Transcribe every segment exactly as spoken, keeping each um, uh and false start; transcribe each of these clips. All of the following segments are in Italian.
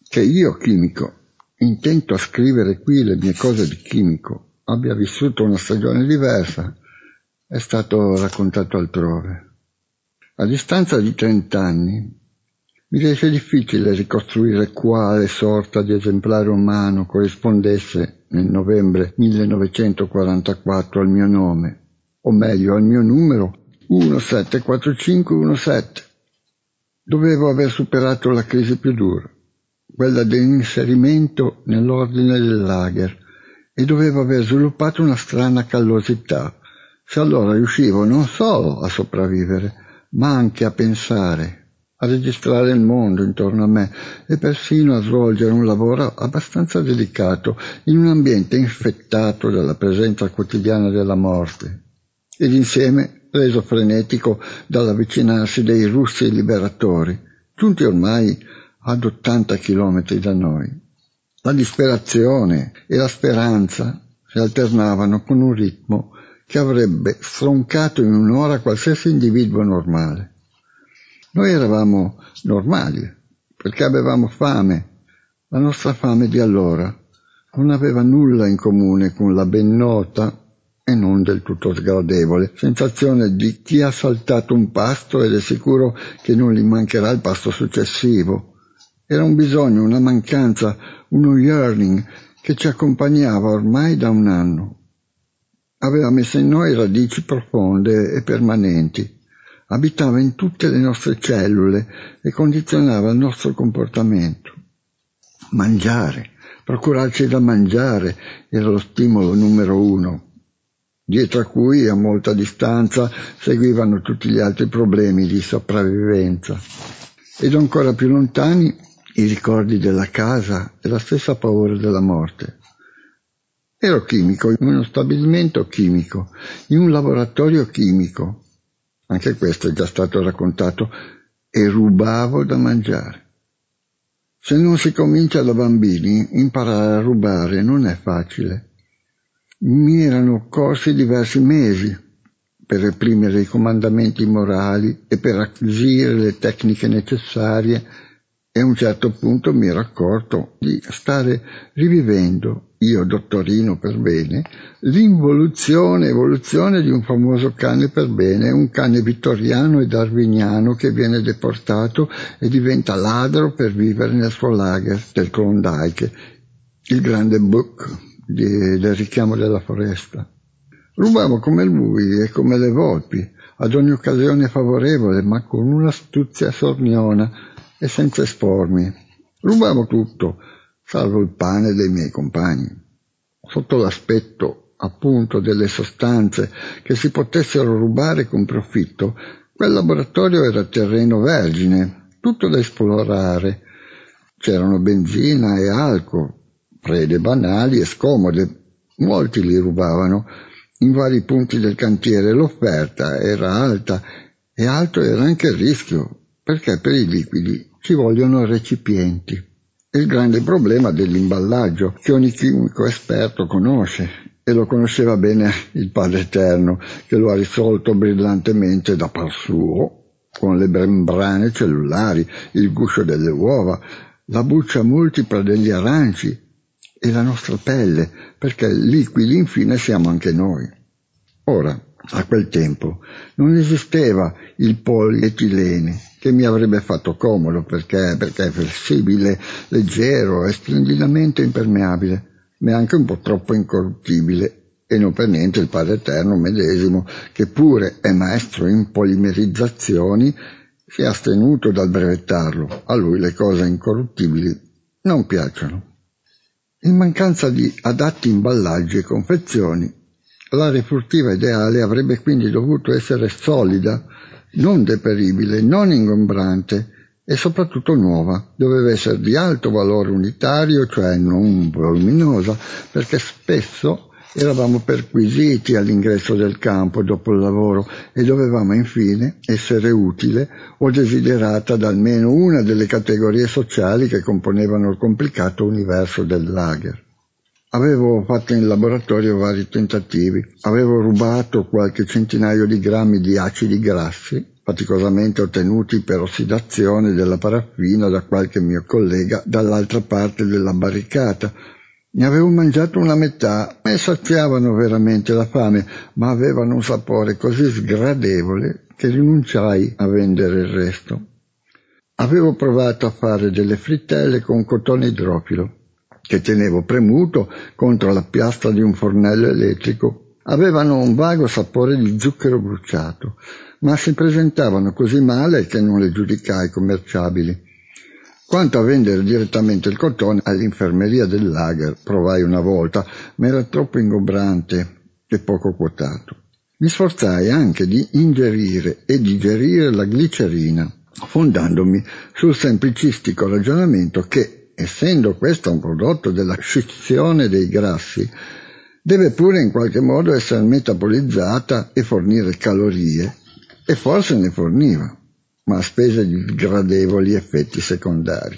Che io, chimico, intento a scrivere qui le mie cose di chimico, abbia vissuto una stagione diversa, è stato raccontato altrove. A distanza di trent'anni mi riesce difficile ricostruire quale sorta di esemplare umano corrispondesse nel novembre millenovecentoquarantaquattro al mio nome, o meglio al mio numero uno sette quattro cinque uno sette. Dovevo aver superato la crisi più dura, quella dell'inserimento nell'ordine del lager, e dovevo aver sviluppato una strana callosità, se allora riuscivo non solo a sopravvivere, ma anche a pensare, a registrare il mondo intorno a me e persino a svolgere un lavoro abbastanza delicato in un ambiente infettato dalla presenza quotidiana della morte, ed insieme reso frenetico dall'avvicinarsi dei russi liberatori, giunti ormai ad ottanta chilometri da noi. La disperazione e la speranza si alternavano con un ritmo che avrebbe stroncato in un'ora qualsiasi individuo normale. Noi eravamo normali perché avevamo fame. La nostra fame di allora non aveva nulla in comune con la ben nota e non del tutto sgradevole sensazione di chi ha saltato un pasto ed è sicuro che non gli mancherà il pasto successivo. Era un bisogno, una mancanza, uno yearning che ci accompagnava ormai da un anno. Aveva messo in noi radici profonde e permanenti. Abitava in tutte le nostre cellule e condizionava il nostro comportamento. Mangiare, procurarci da mangiare era lo stimolo numero uno, dietro a cui a molta distanza seguivano tutti gli altri problemi di sopravvivenza. Ed ancora più lontani i ricordi della casa e la stessa paura della morte. Ero chimico in uno stabilimento chimico, in un laboratorio chimico. Anche questo è già stato raccontato, e rubavo da mangiare. Se non si comincia da bambini, imparare a rubare non è facile. Mi erano occorsi diversi mesi per reprimere i comandamenti morali e per acquisire le tecniche necessarie, e a un certo punto mi ero accorto di stare rivivendo, io dottorino per bene, l'involuzione evoluzione di un famoso cane per bene, un cane vittoriano e darwiniano che viene deportato e diventa ladro per vivere nel suo lager del Klondike, il grande book di, del richiamo della foresta. Rubavo come lui e come le volpi, ad ogni occasione favorevole, ma con un'astuzia sorniona e senza espormi. Rubavo tutto, salvo il pane dei miei compagni. Sotto l'aspetto, appunto, delle sostanze che si potessero rubare con profitto, quel laboratorio era terreno vergine, tutto da esplorare. C'erano benzina e alcol, prede banali e scomode. Molti li rubavano. In vari punti del cantiere l'offerta era alta e alto era anche il rischio, perché per i liquidi ci vogliono recipienti. È il grande problema dell'imballaggio che ogni chimico esperto conosce, e lo conosceva bene il Padre Eterno, che lo ha risolto brillantemente da par suo, con le membrane cellulari, il guscio delle uova, la buccia multipla degli aranci e la nostra pelle, perché liquidi infine siamo anche noi. Ora, a quel tempo, non esisteva il polietilene, che mi avrebbe fatto comodo perché, perché è flessibile, leggero e splendidamente impermeabile, ma anche un po' troppo incorruttibile, e non per niente il Padre Eterno medesimo, che pure è maestro in polimerizzazioni, si è astenuto dal brevettarlo. A lui le cose incorruttibili non piacciono. In mancanza di adatti imballaggi e confezioni, la refurtiva ideale avrebbe quindi dovuto essere solida, non deperibile, non ingombrante e soprattutto nuova. Doveva essere di alto valore unitario, cioè non voluminosa, perché spesso eravamo perquisiti all'ingresso del campo dopo il lavoro e dovevamo infine essere utile o desiderata da almeno una delle categorie sociali che componevano il complicato universo del lager. Avevo fatto in laboratorio vari tentativi, avevo rubato qualche centinaio di grammi di acidi grassi, faticosamente ottenuti per ossidazione della paraffina da qualche mio collega dall'altra parte della barricata. Ne avevo mangiato una metà e saziavano veramente la fame, ma avevano un sapore così sgradevole che rinunciai a vendere il resto. Avevo provato a fare delle frittelle con cotone idrofilo, che tenevo premuto contro la piastra di un fornello elettrico. Avevano un vago sapore di zucchero bruciato, ma si presentavano così male che non le giudicai commerciabili. Quanto a vendere direttamente il cotone all'infermeria del lager, provai una volta, ma era troppo ingombrante e poco quotato. Mi sforzai anche di ingerire e digerire la glicerina, fondandomi sul semplicistico ragionamento che, essendo questo un prodotto della scissione dei grassi, deve pure in qualche modo essere metabolizzata e fornire calorie, e forse ne forniva, ma a spese di sgradevoli effetti secondari.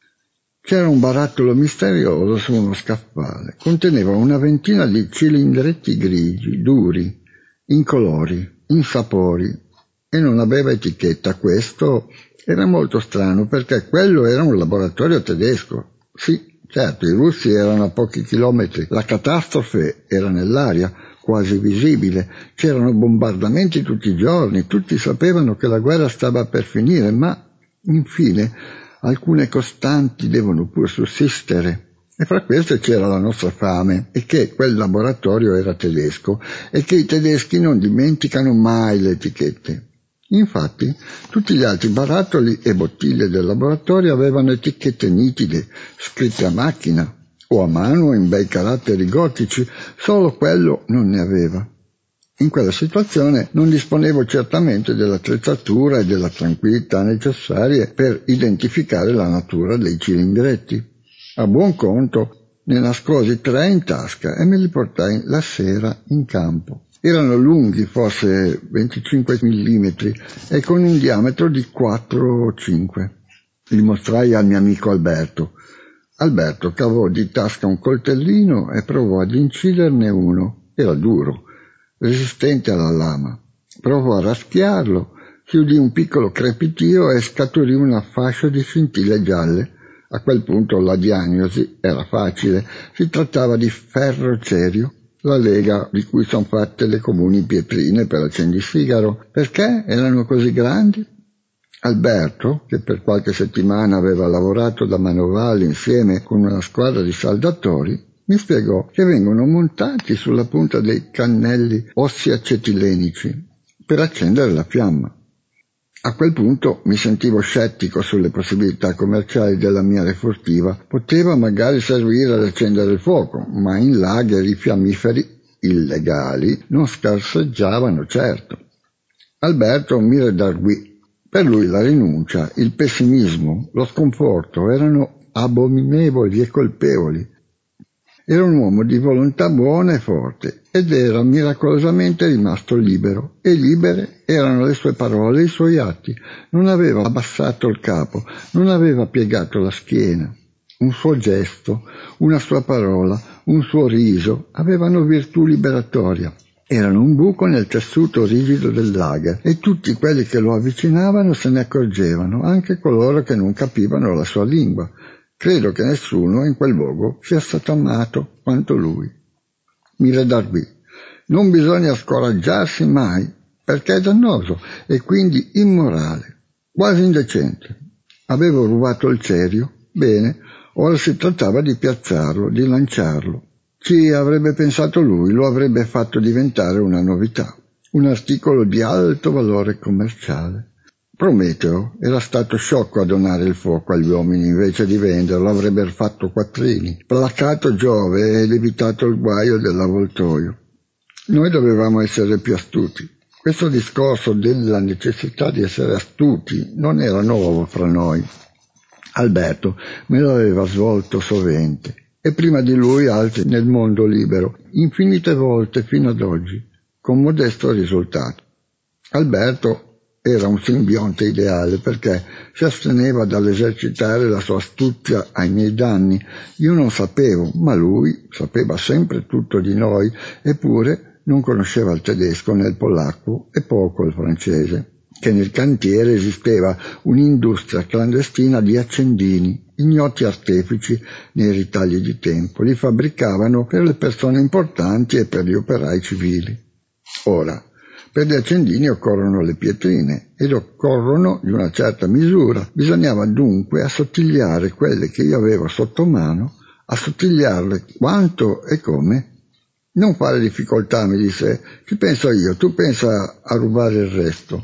C'era un barattolo misterioso su uno scaffale, conteneva una ventina di cilindretti grigi, duri, incolori, insapori, e non aveva etichetta. Questo era molto strano, perché quello era un laboratorio tedesco. Sì, certo, i russi erano a pochi chilometri, la catastrofe era nell'aria, quasi visibile, c'erano bombardamenti tutti i giorni, tutti sapevano che la guerra stava per finire, ma, infine, alcune costanti devono pur sussistere. E fra queste c'era la nostra fame, e che quel laboratorio era tedesco, e che i tedeschi non dimenticano mai le etichette. Infatti, tutti gli altri barattoli e bottiglie del laboratorio avevano etichette nitide, scritte a macchina, o a mano in bei caratteri gotici, solo quello non ne aveva. In quella situazione non disponevo certamente dell'attrezzatura e della tranquillità necessarie per identificare la natura dei cilindretti. A buon conto ne nascosi tre in tasca e me li portai la sera in campo. Erano lunghi, forse venticinque millimetri, e con un diametro di quattro o cinque. Li mostrai al mio amico Alberto. Alberto cavò di tasca un coltellino e provò ad inciderne uno. Era duro, resistente alla lama. Provò a raschiarlo, si udì un piccolo crepitio e scaturì una fascia di scintille gialle. A quel punto la diagnosi era facile. Si trattava di ferro cerio, la lega di cui sono fatte le comuni pietrine per accendisigaro. Perché erano così grandi? Alberto, che per qualche settimana aveva lavorato da manovale insieme con una squadra di saldatori, mi spiegò che vengono montati sulla punta dei cannelli ossi acetilenici per accendere la fiamma. A quel punto mi sentivo scettico sulle possibilità commerciali della mia refurtiva. Poteva magari servire ad accendere il fuoco, ma in lager i fiammiferi illegali non scarseggiavano certo. Alberto mi redarguì. Per lui la rinuncia, il pessimismo, lo sconforto erano abominevoli e colpevoli. Era un uomo di volontà buona e forte ed era miracolosamente rimasto libero, e libere erano le sue parole e i suoi atti. Non aveva abbassato il capo, non aveva piegato la schiena. Un suo gesto, una sua parola, un suo riso avevano virtù liberatoria. Erano un buco nel tessuto rigido del lager, e tutti quelli che lo avvicinavano se ne accorgevano, anche coloro che non capivano la sua lingua. Credo che nessuno in quel luogo sia stato amato quanto lui. Mi redarguì. Non bisogna scoraggiarsi mai, perché è dannoso e quindi immorale, quasi indecente. Avevo rubato il cerio? Bene, ora si trattava di piazzarlo, di lanciarlo. Ci avrebbe pensato lui, lo avrebbe fatto diventare una novità, un articolo di alto valore commerciale. Prometeo era stato sciocco a donare il fuoco agli uomini, invece di venderlo avrebbe fatto quattrini, placato Giove ed evitato il guaio dell'avvoltoio. Noi dovevamo essere più astuti. Questo discorso della necessità di essere astuti non era nuovo fra noi. Alberto me lo aveva svolto sovente, e prima di lui altri nel mondo libero, infinite volte fino ad oggi, con modesto risultato. Alberto era un simbionte ideale perché si asteneva dall'esercitare la sua astuzia ai miei danni. Io non sapevo, ma lui sapeva sempre tutto di noi, eppure non conosceva il tedesco né il polacco e poco il francese. che nel cantiere esisteva un'industria clandestina di accendini, ignoti artefici nei ritagli di tempo. Li fabbricavano per le persone importanti e per gli operai civili. Ora, per gli accendini occorrono le pietrine ed occorrono di una certa misura. Bisognava dunque assottigliare quelle che io avevo sotto mano, assottigliarle quanto e come. Non fare difficoltà, mi disse, ci penso io, tu pensa a rubare il resto.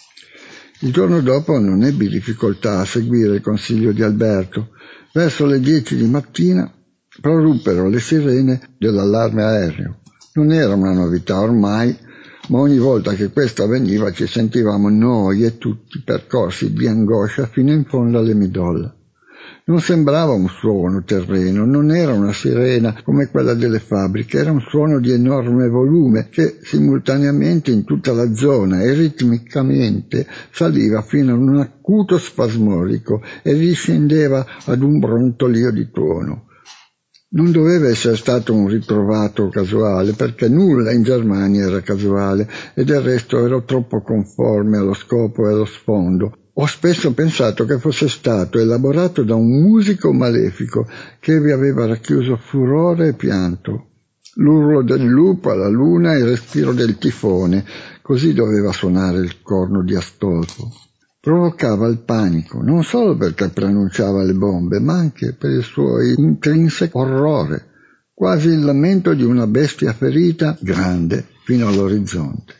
Il giorno dopo non ebbi difficoltà a seguire il consiglio di Alberto. Verso le dieci di mattina proruppero le sirene dell'allarme aereo. Non era una novità ormai, ma ogni volta che questo avveniva ci sentivamo noi e tutti percorsi di angoscia fino in fondo alle midolle. Non sembrava un suono terreno, non era una sirena come quella delle fabbriche, era un suono di enorme volume che simultaneamente in tutta la zona e ritmicamente saliva fino a un acuto spasmodico e riscendeva ad un brontolio di tuono. Non doveva essere stato un ritrovato casuale, perché nulla in Germania era casuale e del resto ero troppo conforme allo scopo e allo sfondo. Ho spesso pensato che fosse stato elaborato da un musico malefico che vi aveva racchiuso furore e pianto. L'urlo del lupo alla luna e il respiro del tifone, così doveva suonare il corno di Astolfo. Provocava il panico, non solo perché pronunciava le bombe, ma anche per il suo intrinseco orrore, quasi il lamento di una bestia ferita, grande, fino all'orizzonte.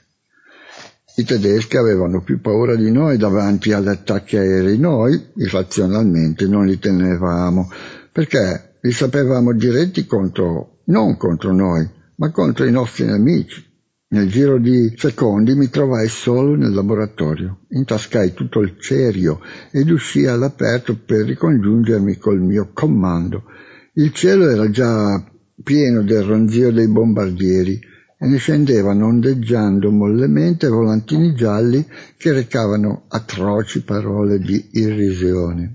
I tedeschi avevano più paura di noi davanti agli attacchi aerei, noi, irrazionalmente, non li tenevamo, perché li sapevamo diretti contro, non contro noi, ma contro i nostri nemici. Nel giro di secondi mi trovai solo nel laboratorio, intascai tutto il cerio ed uscii all'aperto per ricongiungermi col mio comando. Il cielo era già pieno del ronzio dei bombardieri e ne scendevano ondeggiando mollemente volantini gialli che recavano atroci parole di irrisione.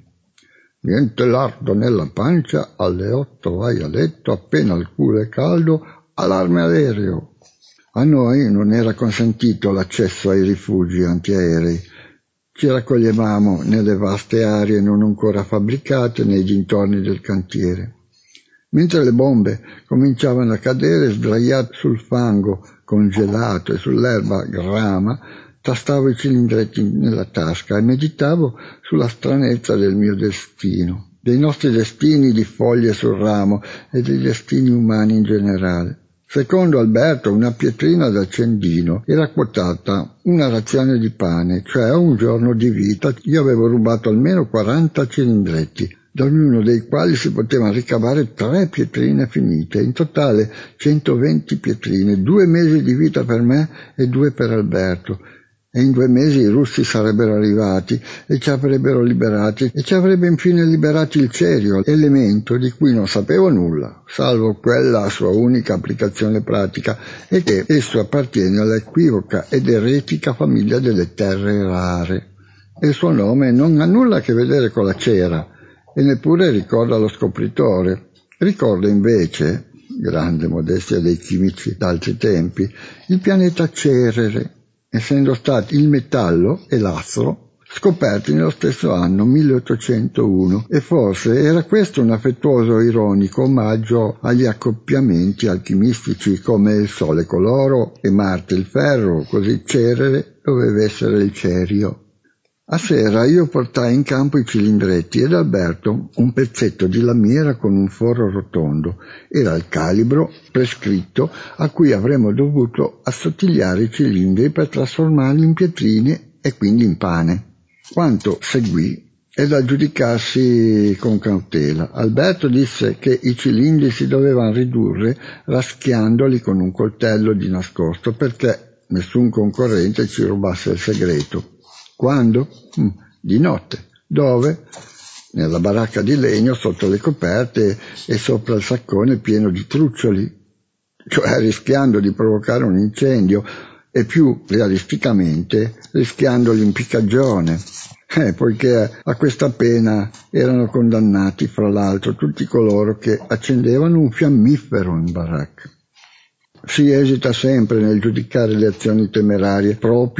Niente lardo nella pancia, alle otto vai a letto, appena il culo è caldo, allarme aereo. A noi non era consentito l'accesso ai rifugi antiaerei. Ci raccoglievamo nelle vaste aree non ancora fabbricate nei dintorni del cantiere. Mentre le bombe cominciavano a cadere sdraiato sul fango congelato e sull'erba grama, tastavo i cilindretti nella tasca e meditavo sulla stranezza del mio destino, dei nostri destini di foglie sul ramo e dei destini umani in generale. Secondo Alberto, una pietrina d'accendino era quotata una razione di pane, cioè un giorno di vita. Io avevo rubato almeno quaranta cilindretti, da ognuno dei quali si potevano ricavare tre pietrine finite, in totale centoventi pietrine, due mesi di vita per me e due per Alberto. E in due mesi i russi sarebbero arrivati e ci avrebbero liberati e ci avrebbe infine liberati il cerio, elemento di cui non sapevo nulla, salvo quella sua unica applicazione pratica, e che esso appartiene all'equivoca ed eretica famiglia delle terre rare. E il suo nome non ha nulla a che vedere con la cera e neppure ricorda lo scopritore. Ricorda invece, grande modestia dei chimici d'altri tempi, il pianeta Cerere, essendo stati il metallo e l'astro scoperti nello stesso anno milleottocentouno, e forse era questo un affettuoso ironico omaggio agli accoppiamenti alchimistici come il Sole con l'oro e Marte il ferro, così Cerere doveva essere il cerio. A sera io portai in campo i cilindretti ed Alberto un pezzetto di lamiera con un forro rotondo. Era il calibro prescritto a cui avremmo dovuto assottigliare i cilindri per trasformarli in pietrine e quindi in pane. Quanto seguì è da giudicarsi con cautela. Alberto disse che i cilindri si dovevano ridurre raschiandoli con un coltello di nascosto perché nessun concorrente ci rubasse il segreto. Quando? Di notte. Dove? Nella baracca di legno sotto le coperte e sopra il saccone pieno di truccioli, cioè rischiando di provocare un incendio e più realisticamente rischiando l'impiccagione, eh, poiché a questa pena erano condannati fra l'altro tutti coloro che accendevano un fiammifero in baracca. Si esita sempre nel giudicare le azioni temerarie proprie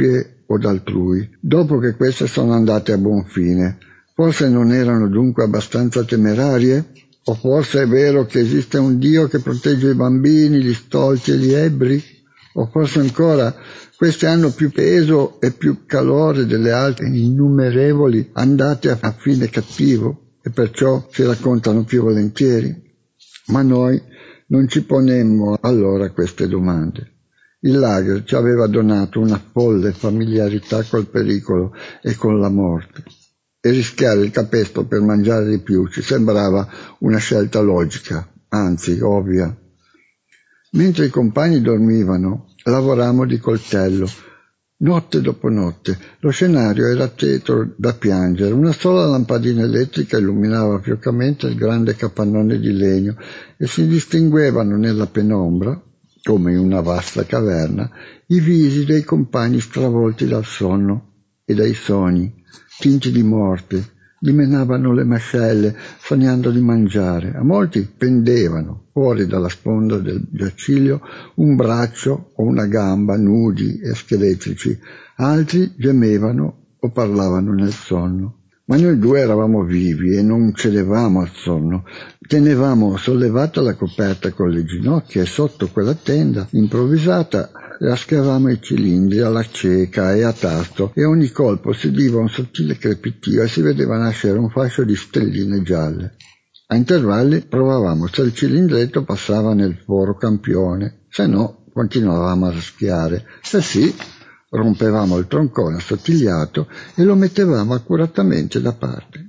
o d'altrui, dopo che queste sono andate a buon fine. Forse non erano dunque abbastanza temerarie? O forse è vero che esiste un Dio che protegge i bambini, gli stolti e gli ebbri? O forse ancora queste hanno più peso e più calore delle altre innumerevoli andate a fine cattivo e perciò si raccontano più volentieri? Ma noi non ci ponemmo allora queste domande. Il lager ci aveva donato una folle familiarità col pericolo e con la morte, e rischiare il capestro per mangiare di più ci sembrava una scelta logica, anzi ovvia. Mentre i compagni dormivano, lavorammo di coltello, notte dopo notte. Lo scenario era tetro da piangere. Una sola lampadina elettrica illuminava fiocamente il grande capannone di legno e si distinguevano nella penombra, come in una vasta caverna, i visi dei compagni stravolti dal sonno e dai sogni, tinti di morte. Dimenavano le mascelle, sognando di mangiare. A molti pendevano, fuori dalla sponda del giaciglio, un braccio o una gamba nudi e scheletrici. Altri gemevano o parlavano nel sonno. Ma noi due eravamo vivi e non cedevamo al sonno. Tenevamo sollevata la coperta con le ginocchia e sotto quella tenda improvvisata raschiavamo i cilindri alla cieca e a tasto, e ogni colpo si udiva un sottile crepitio e si vedeva nascere un fascio di stelline gialle. A intervalli provavamo se il cilindretto passava nel foro campione, se no continuavamo a raschiare. Se sì, rompevamo il troncone assottigliato e lo mettevamo accuratamente da parte.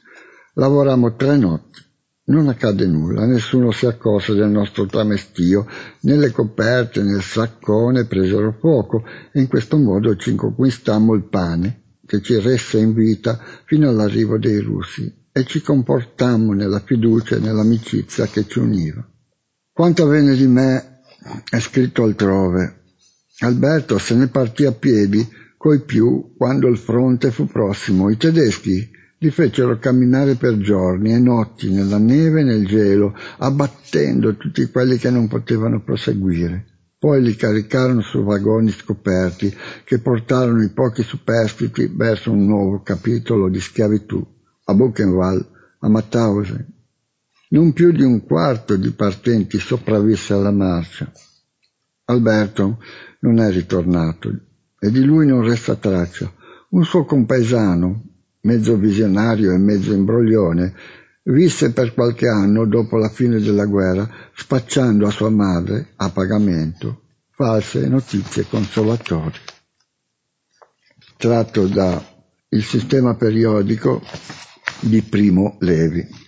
Lavorammo tre notti. Non accadde nulla, nessuno si accorse del nostro tramestio, né le coperte né il saccone presero fuoco, e in questo modo ci conquistammo il pane, che ci resse in vita fino all'arrivo dei russi, e ci comportammo nella fiducia e nell'amicizia che ci univa. Quanto avvenne di me è scritto altrove. Alberto se ne partì a piedi, coi più, quando il fronte fu prossimo. I tedeschi li fecero camminare per giorni e notti nella neve e nel gelo, abbattendo tutti quelli che non potevano proseguire. Poi li caricarono su vagoni scoperti che portarono i pochi superstiti verso un nuovo capitolo di schiavitù, a Buchenwald, a Mauthausen. Non più di un quarto di partenti sopravvisse alla marcia. Alberto non è ritornato e di lui non resta traccia. Un suo compaesano, mezzo visionario e mezzo imbroglione, visse per qualche anno dopo la fine della guerra, spacciando a sua madre, a pagamento, false notizie consolatorie. Tratto da Il sistema periodico di Primo Levi.